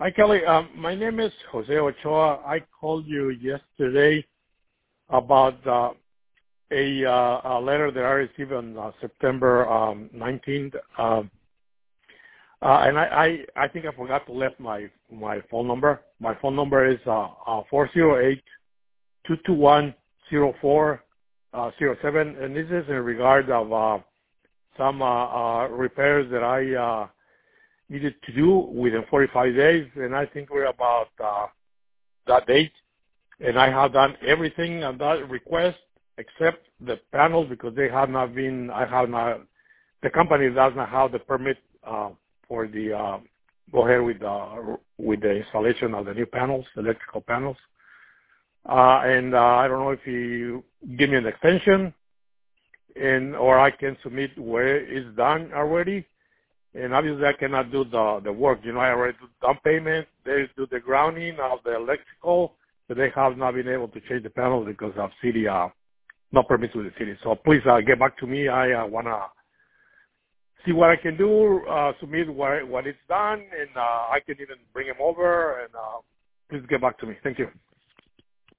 Hi, Kelly. My name is Jose Ochoa. I called you yesterday about a letter that I received on September 19th. And I think I forgot to left my phone number. My phone number is 408-221-0407. And this is in regard of some repairs that I needed to do within 45 days, and I think we're about that date. And I have done everything on that request except the panels because they have not been. The company does not have the permit for the go ahead with the installation of the new panels, electrical panels. And I don't know if you give me an extension, or I can submit where it's done already. And obviously, I cannot do the work. I already do down payment. They do the grounding of the electrical, but they have not been able to change the panels because of city, no permits with the city. So please get back to me. I want to see what I can do, submit what it's done, and I can even bring them over. And please get back to me. Thank you.